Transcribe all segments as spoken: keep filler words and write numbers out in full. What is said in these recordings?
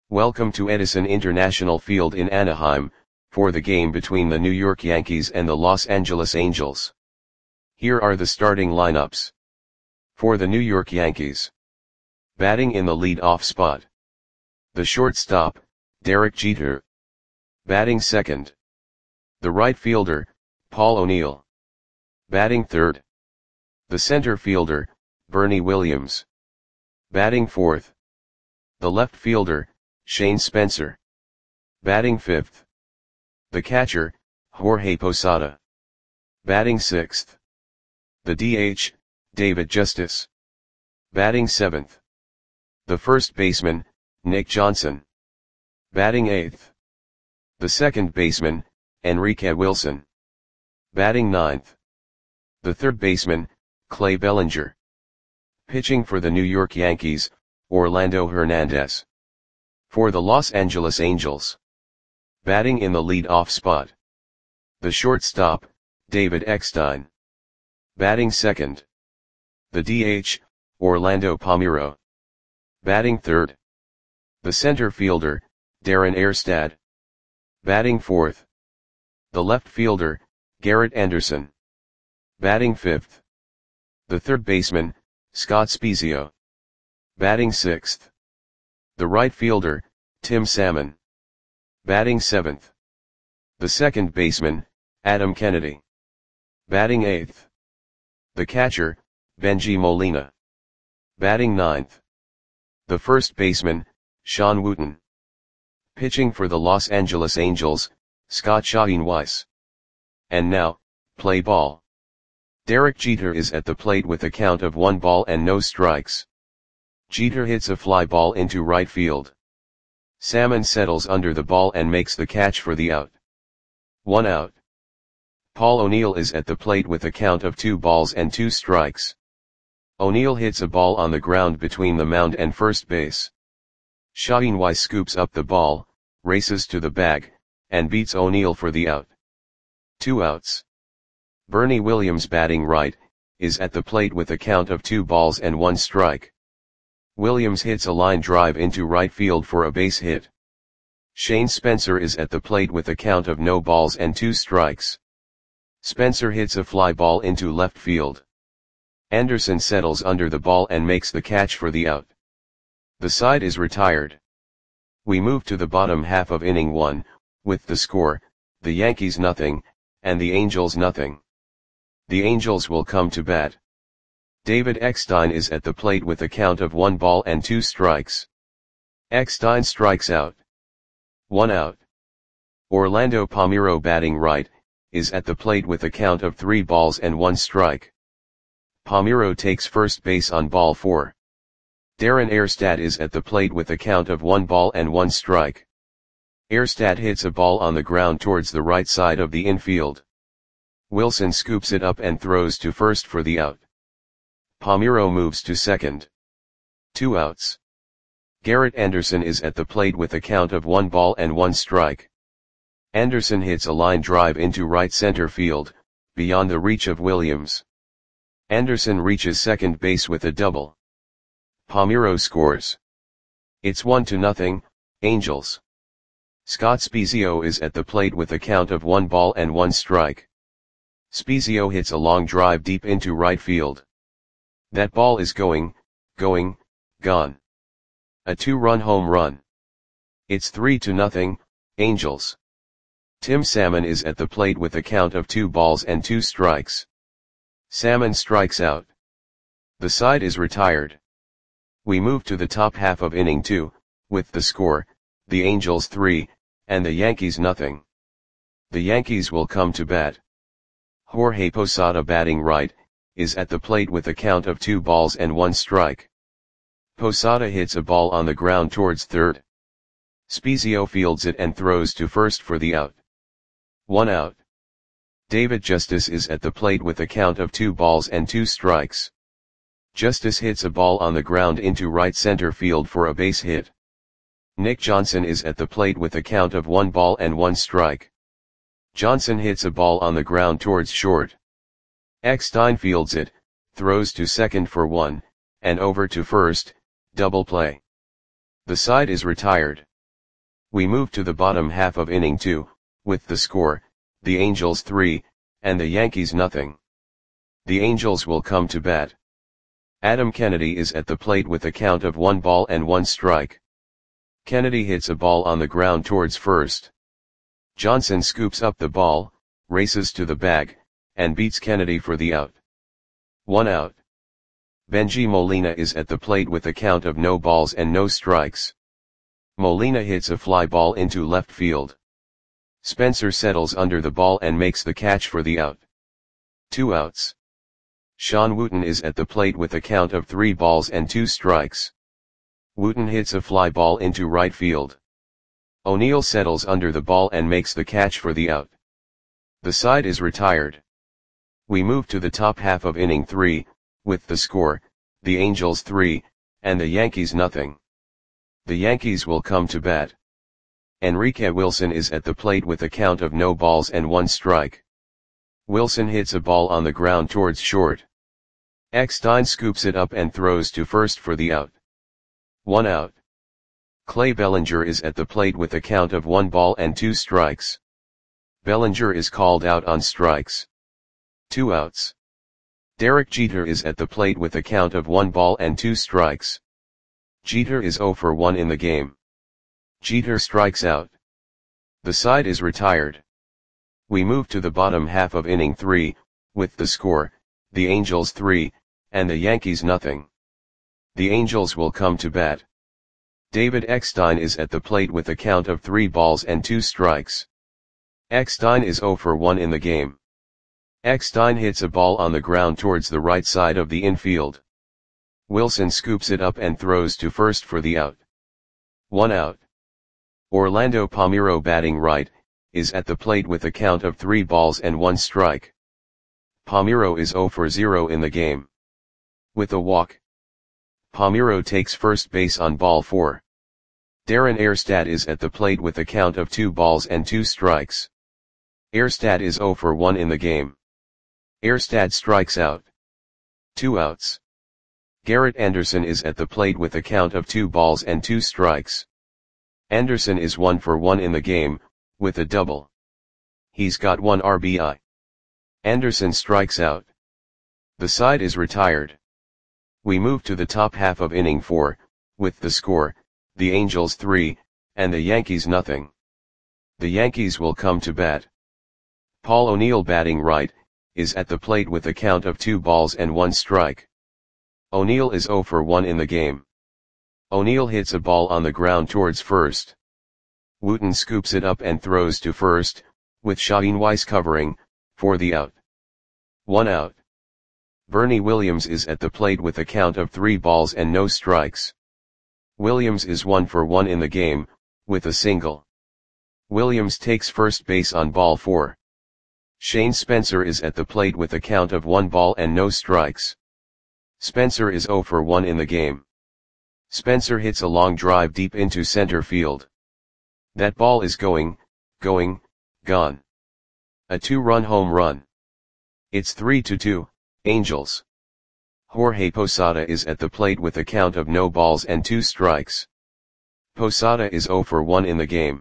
Welcome to Edison International Field in Anaheim, for the game between the New York Yankees and the Los Angeles Angels. Here are the starting lineups. For the New York Yankees. Batting in the lead-off spot. The shortstop, Derek Jeter. Batting second. The right fielder, Paul O'Neill. Batting third. The center fielder, Bernie Williams. Batting fourth. The left fielder, Shane Spencer. Batting fifth. The catcher, Jorge Posada. Batting sixth. The D H, David Justice. Batting seventh. The first baseman, Nick Johnson. Batting eighth. The second baseman, Enrique Wilson. Batting ninth. The third baseman, Clay Bellinger. Pitching for the New York Yankees, Orlando Hernandez. For the Los Angeles Angels. Batting in the lead-off spot. The shortstop, David Eckstein. Batting second. The D H, Orlando Palmeiro. Batting third. The center fielder, Darren Erstad. Batting fourth. The left fielder, Garrett Anderson. Batting fifth. The third baseman, Scott Spiezio. Batting sixth. The right fielder, Tim Salmon. Batting seventh. The second baseman, Adam Kennedy. Batting eighth. The catcher, Bengie Molina. Batting ninth. The first baseman, Sean Wooten. Pitching for the Los Angeles Angels, Scott Shaheen Weiss. And now, play ball. Derek Jeter is at the plate with a count of one ball and no strikes. Jeter hits a fly ball into right field. Salmon settles under the ball and makes the catch for the out. One out. Paul O'Neill is at the plate with a count of two balls and two strikes. O'Neill hits a ball on the ground between the mound and first base. Shaheen Weiss scoops up the ball, races to the bag, and beats O'Neill for the out. Two outs. Bernie Williams, batting right, is at the plate with a count of two balls and one strike. Williams hits a line drive into right field for a base hit. Shane Spencer is at the plate with a count of no balls and two strikes. Spencer hits a fly ball into left field. Anderson settles under the ball and makes the catch for the out. The side is retired. We move to the bottom half of inning one, with the score, the Yankees nothing, and the Angels nothing. The Angels will come to bat. David Eckstein is at the plate with a count of one ball and two strikes. Eckstein strikes out. One out. Orlando Palmeiro, batting right, is at the plate with a count of three balls and one strike. Palmeiro takes first base on ball four. Darren Erstad is at the plate with a count of one ball and one strike. Erstad hits a ball on the ground towards the right side of the infield. Wilson scoops it up and throws to first for the out. Palmeiro moves to second. Two outs. Garrett Anderson is at the plate with a count of one ball and one strike. Anderson hits a line drive into right center field, beyond the reach of Williams. Anderson reaches second base with a double. Palmeiro scores. It's one to nothing, Angels. Scott Spiezio is at the plate with a count of one ball and one strike. Spiezio hits a long drive deep into right field. That ball is going, going, gone. A two-run home run. It's three to nothing, Angels. Tim Salmon is at the plate with a count of two balls and two strikes. Salmon strikes out. The side is retired. We move to the top half of inning two, with the score, the Angels three, and the Yankees nothing. The Yankees will come to bat. Jorge Posada, batting right, is at the plate with a count of two balls and one strike. Posada hits a ball on the ground towards third. Spiezio fields it and throws to first for the out. One out. David Justice is at the plate with a count of two balls and two strikes. Justice hits a ball on the ground into right center field for a base hit. Nick Johnson is at the plate with a count of one ball and one strike. Johnson hits a ball on the ground towards short. Eckstein fields it, throws to second for one, and over to first, double play. The side is retired. We move to the bottom half of inning two, with the score, the Angels three, and the Yankees nothing. The Angels will come to bat. Adam Kennedy is at the plate with a count of one ball and one strike. Kennedy hits a ball on the ground towards first. Johnson scoops up the ball, races to the bag, and beats Kennedy for the out. One out. Bengie Molina is at the plate with a count of no balls and no strikes. Molina hits a fly ball into left field. Spencer settles under the ball and makes the catch for the out. Two outs. Sean Wooten is at the plate with a count of three balls and two strikes. Wooten hits a fly ball into right field. O'Neill settles under the ball and makes the catch for the out. The side is retired. We move to the top half of inning three, with the score, the Angels three, and the Yankees nothing. The Yankees will come to bat. Enrique Wilson is at the plate with a count of no balls and one strike. Wilson hits a ball on the ground towards short. Eckstein scoops it up and throws to first for the out. One out. Clay Bellinger is at the plate with a count of one ball and two strikes. Bellinger is called out on strikes. Two outs. Derek Jeter is at the plate with a count of one ball and two strikes. Jeter is oh for one in the game. Jeter strikes out. The side is retired. We move to the bottom half of inning three, with the score, the Angels three, and the Yankees nothing. The Angels will come to bat. David Eckstein is at the plate with a count of three balls and two strikes. Eckstein is oh for one in the game. Eckstein hits a ball on the ground towards the right side of the infield. Wilson scoops it up and throws to first for the out. One out. Orlando Palmeiro, batting right, is at the plate with a count of three balls and one strike. Palmeiro is oh for zero in the game. With a walk, Palmeiro takes first base on ball four. Darren Erstad is at the plate with a count of two balls and two strikes. Erstad is oh for one in the game. Erstad strikes out. Two outs. Garrett Anderson is at the plate with a count of two balls and two strikes. Anderson is one for one in the game, with a double. He's got one R B I. Anderson strikes out. The side is retired. We move to the top half of inning four, with the score, the Angels three, and the Yankees nothing. The Yankees will come to bat. Paul O'Neill, batting right, is at the plate with a count of two balls and one strike. O'Neill is oh for one in the game. O'Neill hits a ball on the ground towards first. Wooten scoops it up and throws to first, with Shaheen Weiss covering, for the out. One out. Bernie Williams is at the plate with a count of three balls and no strikes. Williams is one for one in the game, with a single. Williams takes first base on ball four. Shane Spencer is at the plate with a count of one ball and no strikes. Spencer is oh for one in the game. Spencer hits a long drive deep into center field. That ball is going, going, gone. A two-run home run. It's three to two, Angels. Jorge Posada is at the plate with a count of no balls and two strikes. Posada is oh for one in the game.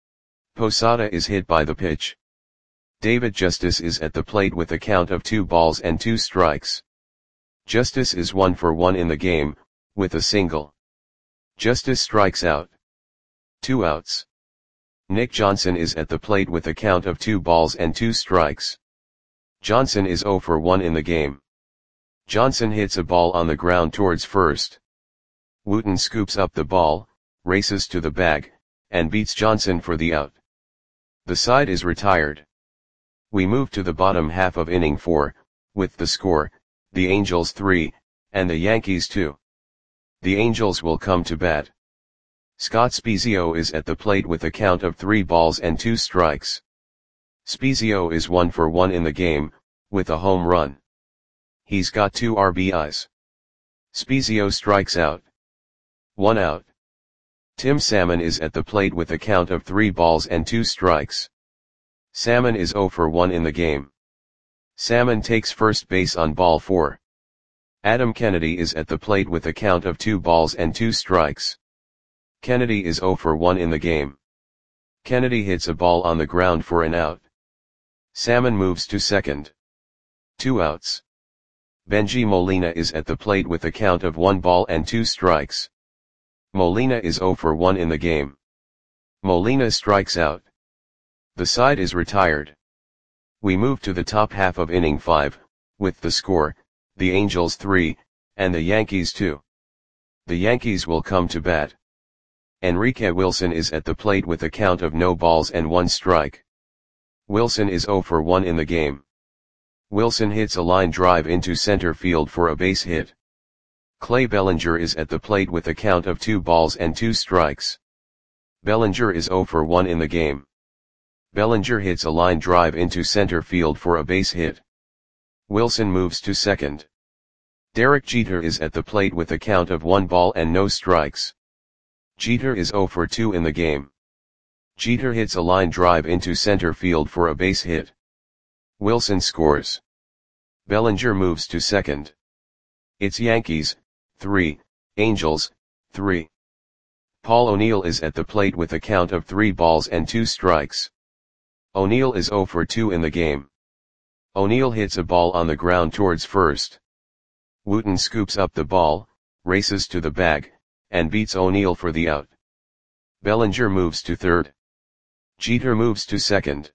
Posada is hit by the pitch. David Justice is at the plate with a count of two balls and two strikes. Justice is one for one in the game, with a single. Justice strikes out. Two outs. Nick Johnson is at the plate with a count of two balls and two strikes. Johnson is oh for one in the game. Johnson hits a ball on the ground towards first. Wooten scoops up the ball, races to the bag, and beats Johnson for the out. The side is retired. We move to the bottom half of inning four, with the score, the Angels three, and the Yankees two. The Angels will come to bat. Scott Spiezio is at the plate with a count of three balls and two strikes. Spiezio is one for one in the game, with a home run. He's got two R B Is. Spiezio strikes out. One out. Tim Salmon is at the plate with a count of three balls and two strikes. Salmon is oh for one in the game. Salmon takes first base on ball four. Adam Kennedy is at the plate with a count of two balls and two strikes. Kennedy is oh for one in the game. Kennedy hits a ball on the ground for an out. Salmon moves to second. Two outs. Benji Molina is at the plate with a count of one ball and two strikes. Molina is zero for one in the game. Molina strikes out. The side is retired. We move to the top half of inning five, with the score, the Angels three, and the Yankees two. The Yankees will come to bat. Enrique Wilson is at the plate with a count of no balls and one strike. Wilson is zero for one in the game. Wilson hits a line drive into center field for a base hit. Clay Bellinger is at the plate with a count of two balls and two strikes. Bellinger is zero for one in the game. Bellinger hits a line drive into center field for a base hit. Wilson moves to second. Derek Jeter is at the plate with a count of one ball and no strikes. Jeter is zero for two in the game. Jeter hits a line drive into center field for a base hit. Wilson scores. Bellinger moves to second. It's Yankees, three, Angels, three. Paul O'Neill is at the plate with a count of three balls and two strikes. O'Neill is zero for two in the game. O'Neill hits a ball on the ground towards first. Wooten scoops up the ball, races to the bag, and beats O'Neill for the out. Bellinger moves to third. Jeter moves to second.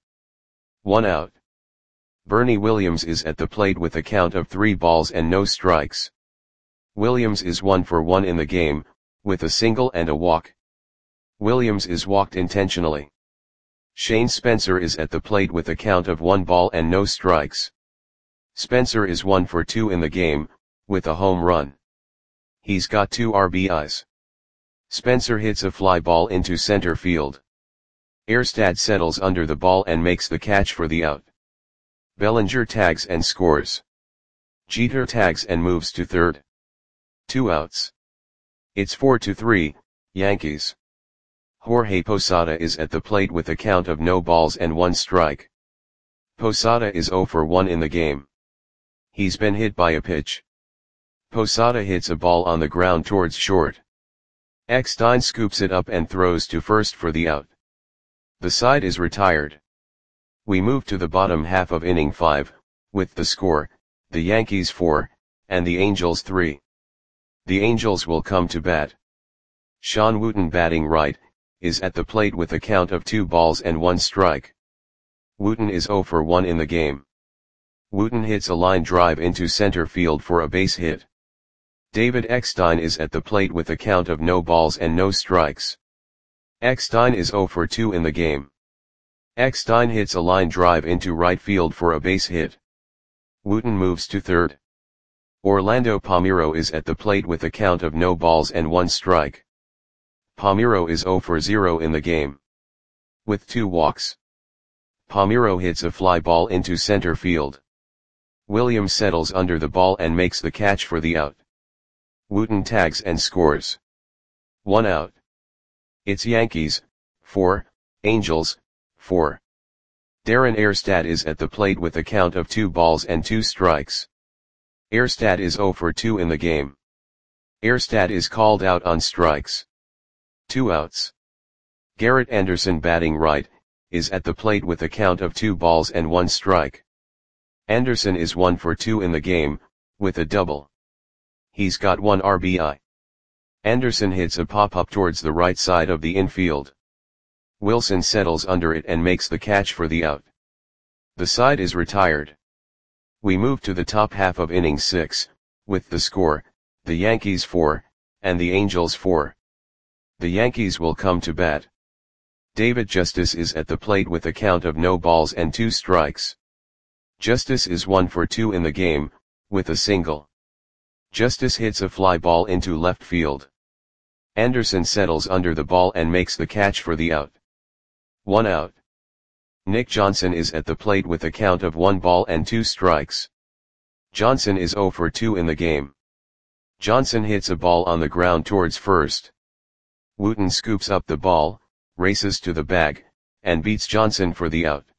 One out. Bernie Williams is at the plate with a count of three balls and no strikes. Williams is one for one in the game, with a single and a walk. Williams is walked intentionally. Shane Spencer is at the plate with a count of one ball and no strikes. Spencer is one for two in the game, with a home run. He's got two R B Is. Spencer hits a fly ball into center field. Erstad settles under the ball and makes the catch for the out. Bellinger tags and scores. Jeter tags and moves to third. Two outs. It's four to three, Yankees. Jorge Posada is at the plate with a count of no balls and one strike. Posada is zero for one in the game. He's been hit by a pitch. Posada hits a ball on the ground towards short. Eckstein scoops it up and throws to first for the out. The side is retired. We move to the bottom half of inning five, with the score, the Yankees four, and the Angels three. The Angels will come to bat. Sean Wooten, batting right, is at the plate with a count of two balls and one strike. Wooten is zero for one in the game. Wooten hits a line drive into center field for a base hit. David Eckstein is at the plate with a count of no balls and no strikes. Eckstein is zero for two in the game. Eckstein hits a line drive into right field for a base hit. Wooten moves to third. Orlando Palmeiro is at the plate with a count of no balls and one strike. Palmeiro is zero for zero in the game. With two walks. Palmeiro hits a fly ball into center field. Williams settles under the ball and makes the catch for the out. Wooten tags and scores. One out. It's Yankees, four, Angels, four. Darren Erstad is at the plate with a count of two balls and two strikes. Erstad is zero for two in the game. Erstad is called out on strikes. Two outs. Garrett Anderson, batting right, is at the plate with a count of two balls and one strike. Anderson is one for two in the game, with a double. He's got one R B I. Anderson hits a pop-up towards the right side of the infield. Wilson settles under it and makes the catch for the out. The side is retired. We move to the top half of inning six, with the score, the Yankees four, and the Angels four. The Yankees will come to bat. David Justice is at the plate with a count of no balls and two strikes. Justice is one for two in the game, with a single. Justice hits a fly ball into left field. Anderson settles under the ball and makes the catch for the out. One out. Nick Johnson is at the plate with a count of one ball and two strikes. Johnson is zero for two in the game. Johnson hits a ball on the ground towards first. Wooten scoops up the ball, races to the bag, and beats Johnson for the out.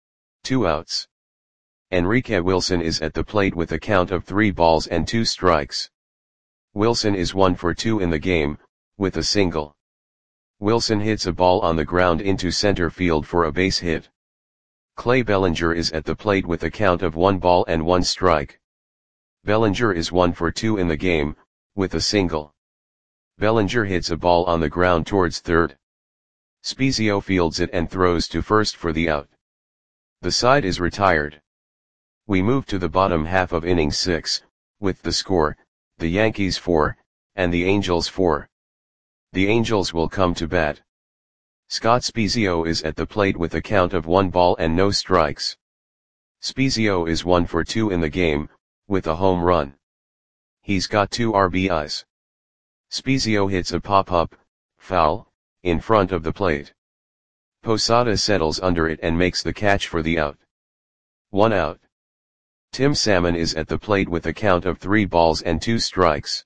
Two outs. Enrique Wilson is at the plate with a count of three balls and two strikes. Wilson is one for two in the game, with a single. Wilson hits a ball on the ground into center field for a base hit. Clay Bellinger is at the plate with a count of one ball and one strike. Bellinger is one for two in the game, with a single. Bellinger hits a ball on the ground towards third. Spiezio fields it and throws to first for the out. The side is retired. We move to the bottom half of inning six, with the score, the Yankees four, and the Angels four. The Angels will come to bat. Scott Spiezio is at the plate with a count of one ball and no strikes. Spiezio is one for two in the game, with a home run. He's got two R B Is. Spiezio hits a pop-up, foul, in front of the plate. Posada settles under it and makes the catch for the out. One out. Tim Salmon is at the plate with a count of three balls and two strikes.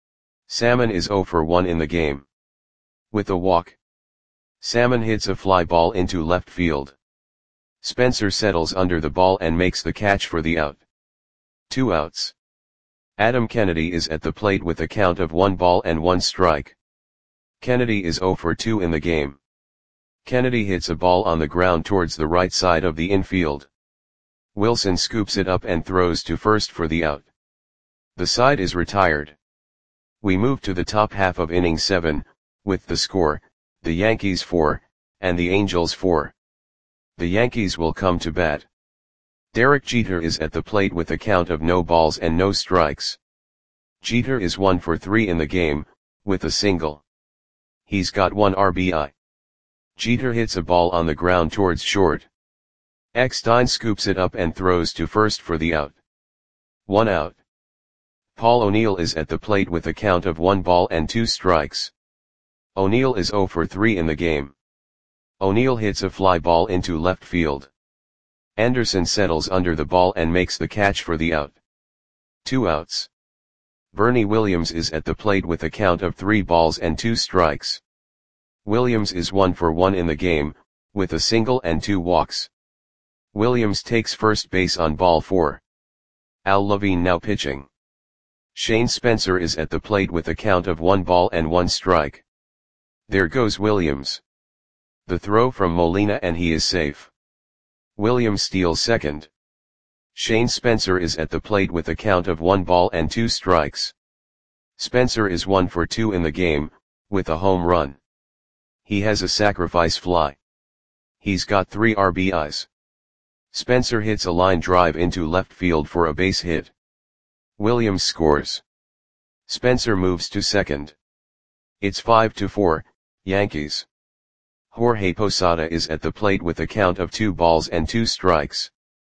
Salmon is zero for one in the game. With a walk. Salmon hits a fly ball into left field. Spencer settles under the ball and makes the catch for the out. Two outs. Adam Kennedy is at the plate with a count of one ball and one strike. Kennedy is zero for two in the game. Kennedy hits a ball on the ground towards the right side of the infield. Wilson scoops it up and throws to first for the out. The side is retired. We move to the top half of inning seven, with the score, the Yankees four, and the Angels four. The Yankees will come to bat. Derek Jeter is at the plate with a count of no balls and no strikes. Jeter is one for three in the game, with a single. He's got one R B I. Jeter hits a ball on the ground towards short. Eckstein scoops it up and throws to first for the out. One out. Paul O'Neill is at the plate with a count of one ball and two strikes. O'Neill is zero for three in the game. O'Neill hits a fly ball into left field. Anderson settles under the ball and makes the catch for the out. Two outs. Bernie Williams is at the plate with a count of three balls and two strikes. Williams is one for one in the game, with a single and two walks. Williams takes first base on ball four. Al Levine now pitching. Shane Spencer is at the plate with a count of one ball and one strike. There goes Williams. The throw from Molina and he is safe. Williams steals second. Shane Spencer is at the plate with a count of one ball and two strikes. Spencer is one for two in the game, with a home run. He has a sacrifice fly. He's got three R B Is. Spencer hits a line drive into left field for a base hit. Williams scores. Spencer moves to second. It's five to four, Yankees. Jorge Posada is at the plate with a count of two balls and two strikes.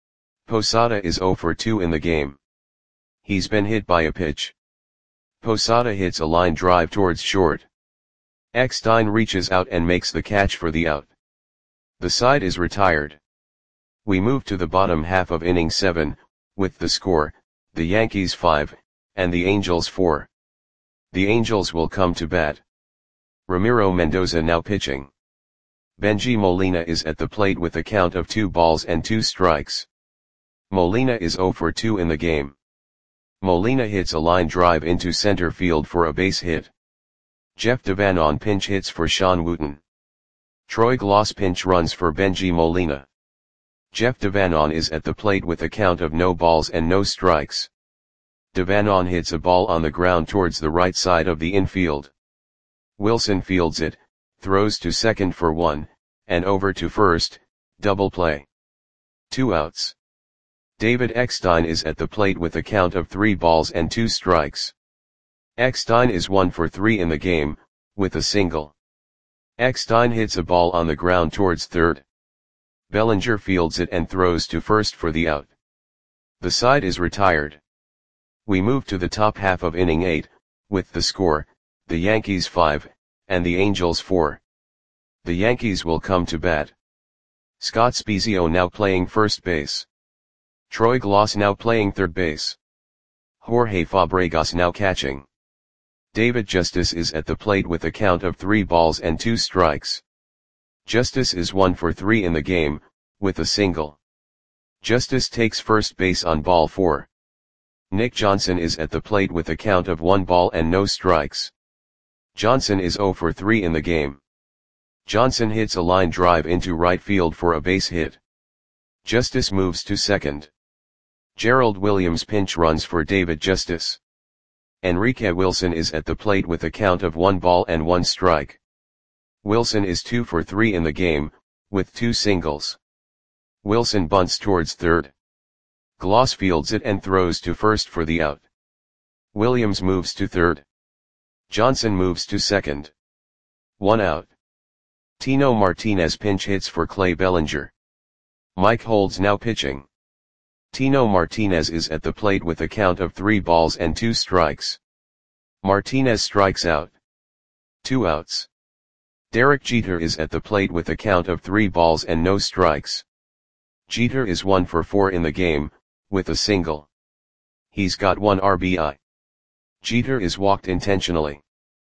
Posada is zero for two in the game. He's been hit by a pitch. Posada hits a line drive towards short. Eckstein reaches out and makes the catch for the out. The side is retired. We move to the bottom half of inning seven, with the score, the Yankees five, and the Angels four. The Angels will come to bat. Ramiro Mendoza now pitching. Bengie Molina is at the plate with a count of two balls and two strikes. Molina is zero for two in the game. Molina hits a line drive into center field for a base hit. Jeff Devanon pinch hits for Sean Wooten. Troy Gloss pinch runs for Bengie Molina. Jeff Devanon is at the plate with a count of no balls and no strikes. Devanon hits a ball on the ground towards the right side of the infield. Wilson fields it, throws to second for one, and over to first, double play. Two outs. David Eckstein is at the plate with a count of three balls and two strikes. Eckstein is one for three in the game, with a single. Eckstein hits a ball on the ground towards third. Bellinger fields it and throws to first for the out. The side is retired. We move to the top half of inning eight, with the score, the Yankees five, and the Angels four. The Yankees will come to bat. Scott Spiezio now playing first base. Troy Gloss now playing third base. Jorge Fabregas now catching. David Justice is at the plate with a count of three balls and two strikes. Justice is one for three in the game, with a single. Justice takes first base on ball four. Nick Johnson is at the plate with a count of one ball and no strikes. Johnson is zero for three in the game. Johnson hits a line drive into right field for a base hit. Justice moves to second. Gerald Williams pinch runs for David Justice. Enrique Wilson is at the plate with a count of one ball and one strike. Wilson is two for three in the game, with two singles. Wilson bunts towards third. Gloss fields it and throws to first for the out. Williams moves to third. Johnson moves to second. One out. Tino Martinez pinch hits for Clay Bellinger. Mike Holds now pitching. Tino Martinez is at the plate with a count of three balls and two strikes. Martinez strikes out. Two outs. Derek Jeter is at the plate with a count of three balls and no strikes. Jeter is one for four in the game, with a single. He's got one R B I. Jeter is walked intentionally.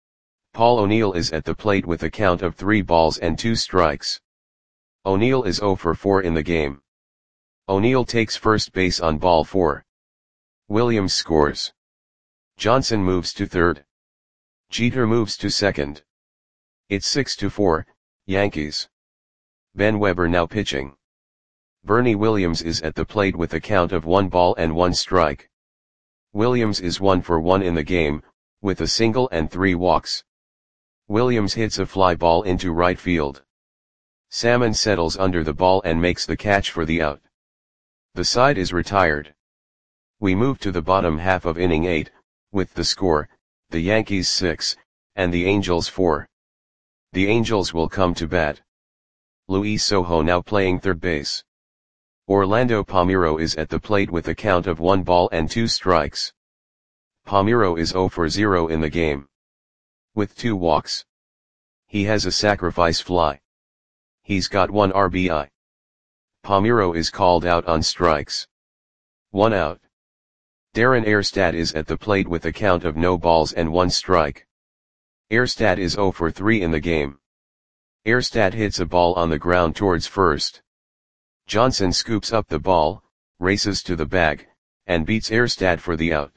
Paul O'Neill is at the plate with a count of three balls and two strikes. O'Neill is zero for four in the game. O'Neill takes first base on ball four. Williams scores. Johnson moves to third. Jeter moves to second. It's six to four, Yankees. Ben Weber now pitching. Bernie Williams is at the plate with a count of one ball and one strike. Williams is one for one in the game, with a single and three walks. Williams hits a fly ball into right field. Salmon settles under the ball and makes the catch for the out. The side is retired. We move to the bottom half of inning eight, with the score, the Yankees six, and the Angels four. The Angels will come to bat. Luis Sojo now playing third base. Orlando Palmeiro is at the plate with a count of one ball and two strikes. Palmeiro is zero for zero in the game. With two walks. He has a sacrifice fly. He's got one R B I. Palmeiro is called out on strikes. One out. Darren Erstad is at the plate with a count of no balls and one strike. Erstad is zero for three in the game. Erstad hits a ball on the ground towards first. Johnson scoops up the ball, races to the bag, and beats Erstad for the out.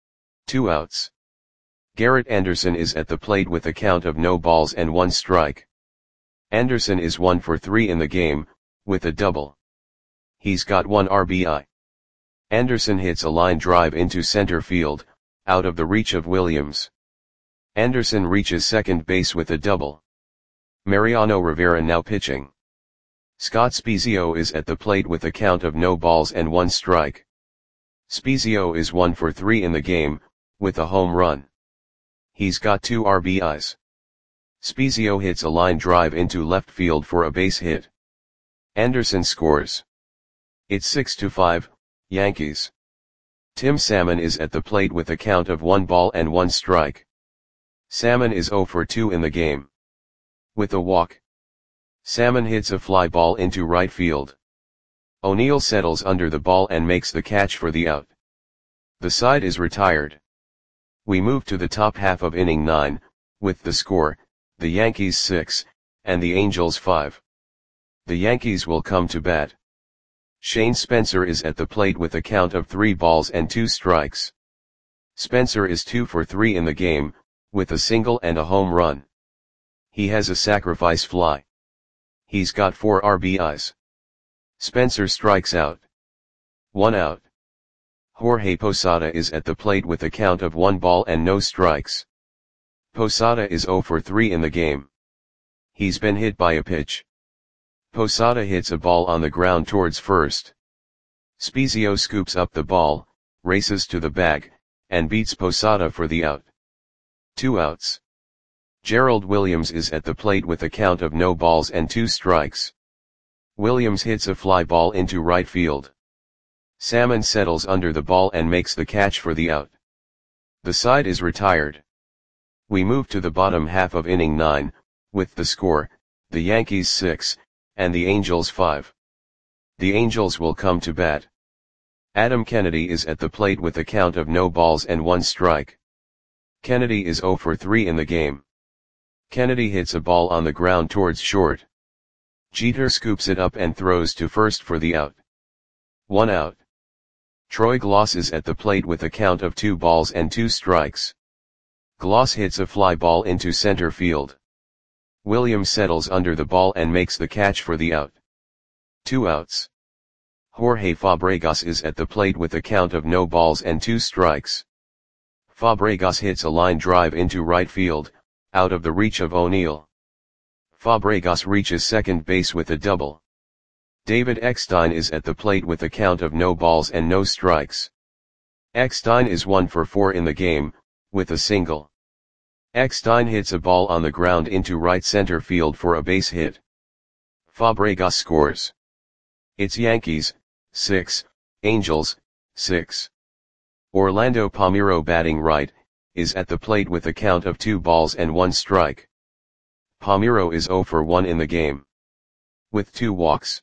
Two outs. Garrett Anderson is at the plate with a count of no balls and one strike. Anderson is one for three in the game, with a double. He's got one R B I. Anderson hits a line drive into center field, out of the reach of Williams. Anderson reaches second base with a double. Mariano Rivera now pitching. Scott Spiezio is at the plate with a count of no balls and one strike. Spiezio is one for three in the game, with a home run. He's got two R B Is. Spiezio hits a line drive into left field for a base hit. Anderson scores. It's six to five, Yankees. Tim Salmon is at the plate with a count of one ball and one strike. Salmon is zero for two in the game. With a walk. Salmon hits a fly ball into right field. O'Neill settles under the ball and makes the catch for the out. The side is retired. We move to the top half of inning nine, with the score, the Yankees six, and the Angels five. The Yankees will come to bat. Shane Spencer is at the plate with a count of three balls and two strikes. Spencer is two for three in the game, with a single and a home run. He has a sacrifice fly. He's got four R B Is. Spencer strikes out. One out. Jorge Posada is at the plate with a count of one ball and no strikes. Posada is zero for three in the game. He's been hit by a pitch. Posada hits a ball on the ground towards first. Spiezio scoops up the ball, races to the bag, and beats Posada for the out. Two outs. Gerald Williams is at the plate with a count of no balls and two strikes. Williams hits a fly ball into right field. Salmon settles under the ball and makes the catch for the out. The side is retired. We move to the bottom half of inning nine, with the score, the Yankees six, and the Angels five. The Angels will come to bat. Adam Kennedy is at the plate with a count of no balls and one strike. Kennedy is zero for three in the game. Kennedy hits a ball on the ground towards short. Jeter scoops it up and throws to first for the out. One out. Troy Gloss is at the plate with a count of two balls and two strikes. Gloss hits a fly ball into center field. Williams settles under the ball and makes the catch for the out. Two outs. Jorge Fabregas is at the plate with a count of no balls and two strikes. Fabregas hits a line drive into right field, out of the reach of O'Neill. Fabregas reaches second base with a double. David Eckstein is at the plate with a count of no balls and no strikes. Eckstein is one for four in the game, with a single. Eckstein hits a ball on the ground into right center field for a base hit. Fabregas scores. It's Yankees, six, Angels, six. Orlando Palmeiro, batting right, is at the plate with a count of two balls and one strike. Palmeiro is zero for one in the game, with two walks.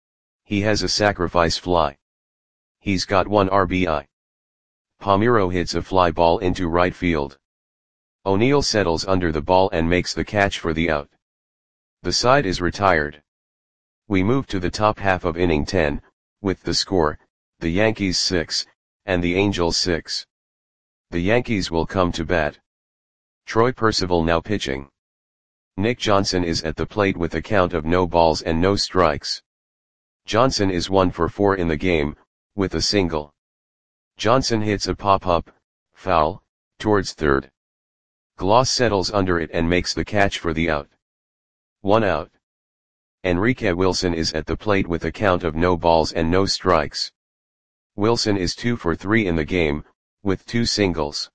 He has a sacrifice fly. He's got one R B I. Palmeiro hits a fly ball into right field. O'Neill settles under the ball and makes the catch for the out. The side is retired. We move to the top half of inning ten, with the score, the Yankees six, and the Angels six. The Yankees will come to bat. Troy Percival now pitching. Nick Johnson is at the plate with a count of no balls and no strikes. Johnson is one for four in the game, with a single. Johnson hits a pop-up, foul, towards third. Gloss settles under it and makes the catch for the out. One out. Enrique Wilson is at the plate with a count of no balls and no strikes. Wilson is two for three in the game, with two singles.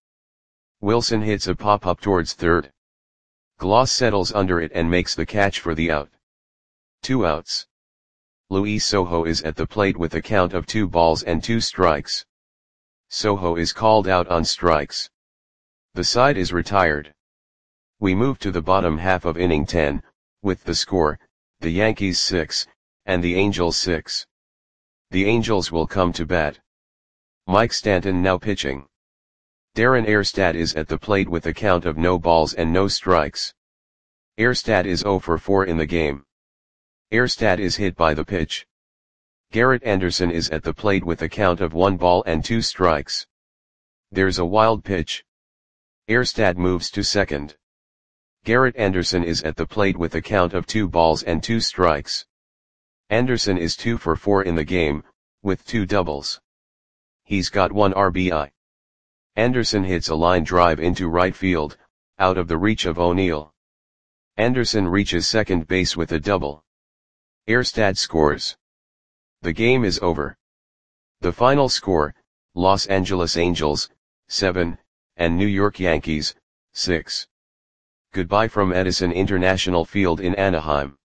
Wilson hits a pop-up towards third. Gloss settles under it and makes the catch for the out. Two outs. Luis Sojo is at the plate with a count of two balls and two strikes. Sojo is called out on strikes. The side is retired. We move to the bottom half of inning ten, with the score, the Yankees six, and the Angels six. The Angels will come to bat. Mike Stanton now pitching. Darren Erstad is at the plate with a count of no balls and no strikes. Erstad is zero for four in the game. Erstad is hit by the pitch. Garrett Anderson is at the plate with a count of one ball and two strikes. There's a wild pitch. Erstad moves to second. Garrett Anderson is at the plate with a count of two balls and two strikes. Anderson is two for four in the game, with two doubles. He's got one R B I. Anderson hits a line drive into right field, out of the reach of O'Neill. Anderson reaches second base with a double. Erstad scores. The game is over. The final score, Los Angeles Angels, seven, and New York Yankees, six. Goodbye from Edison International Field in Anaheim.